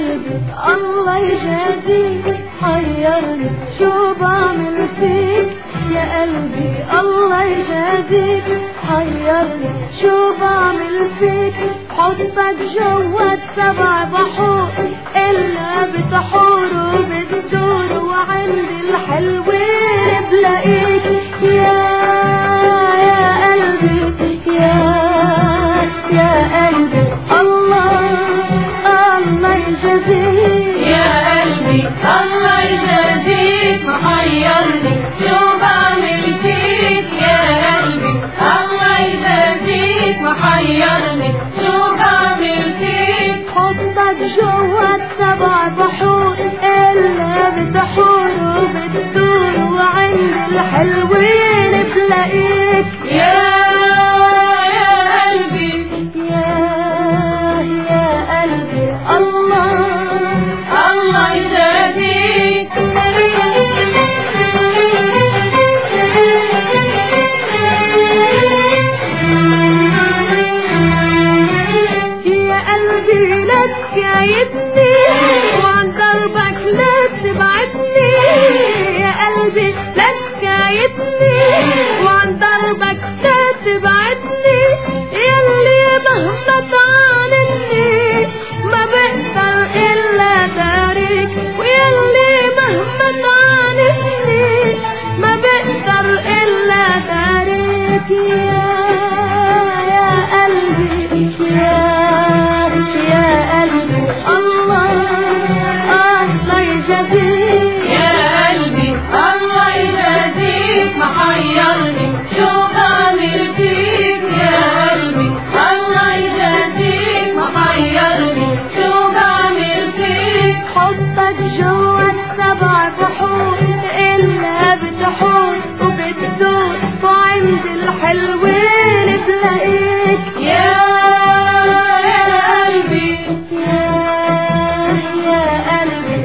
قلبي الله يجازيك، حيرني شو بعمل فيك يا قلبي الله يجازيك، حيرني شو بعمل فيك. حطك جوا 7 بحور إلا بتحور وبتدور، وعند الحلوين بلاقيك يا قلبي يا قلبي الله يجازيك، يا قلبي الله يجازيك، محيرني شو بعمل فيك يا قلبي الله يجازيك، محيرني شو بعمل فيك. حطك جوا 7 بحور إلا بتحور وبتدور، وعند الحلوين بلاقيك يا قلبي يا قلبي الله يجازيك. يا قلبي لا تكايدني وعن دربك لا تبعدني، يا قلبي لا تكايدني وعن دربك لا تبعدني، يلي مهما تعاندني ما بقدر إلا دارك، ويلي مهما تعاندني ما بقدر إلا دارك يا قلبي يا قلبي الله يجازيك، يا قلبي الله يجازيك، محيرني شو بعمل فيك يا قلبي الله يجازيك، محيرني شو بعمل فيك. حطك جوا 7 بحور إلا بتحور وبتدور، وعند الحلوين بلاقيك يا قلبي يا قلبي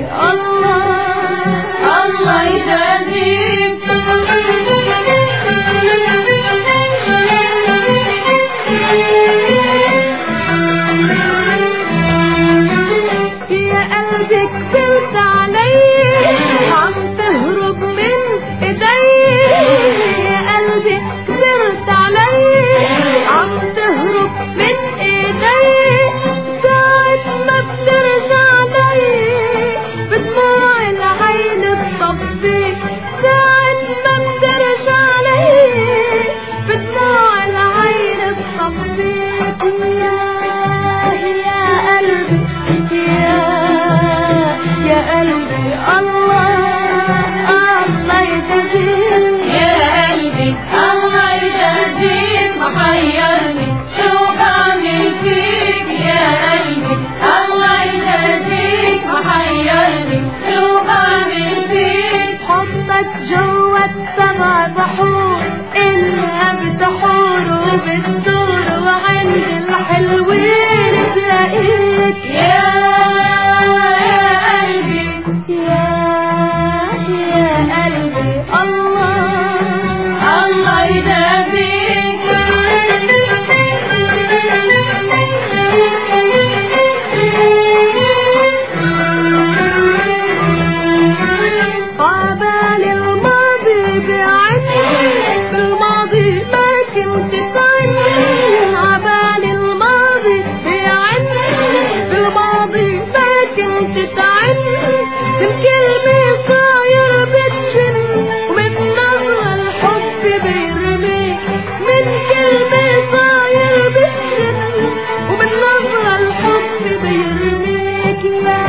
الله يجازيك. يا قلبي كبرت علي عم تهرب من ايدي، يا قلبي كبرت علي عم تهرب من ايدي، ساعة ما بترجع لي بدموع العين بطفيك، ساعة ما بترجع لي بدموع العين بطفيك يا قلبي يا قلبي الله يجازيك، يا قلبي الله يجازيك، محيرني شو بعمل فيك يا قلبي الله يجازيك، محيرني شو بعمل فيك. حطك جوا 7 بحور إلا بتحور وبتدور، وعند الحلوين تلاقيك يا قلبي يا قلبي الله يجازيك. عبال الماضي بعدني بالماضي ما كنت تعني، عبال الماضي بعدني بالماضي ما كنت تعني، من كلمة صاير بتجن ومن نظرة الحب بيرميك، من كلمة صاير بتجن ومن نظرة الحب بيرميك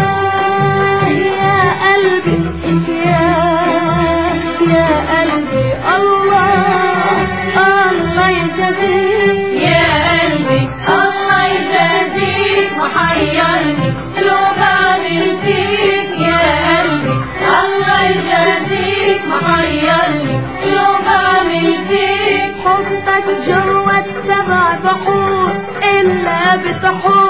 يا قلبي يا قلبي الله يجازيك، يا قلبي الله يجازيك، محيرني شو بعمل فيك يا قلبي الله يجازيك، محيرني شو بعمل فيك. حطك جوا 7 بحور إلا بتحور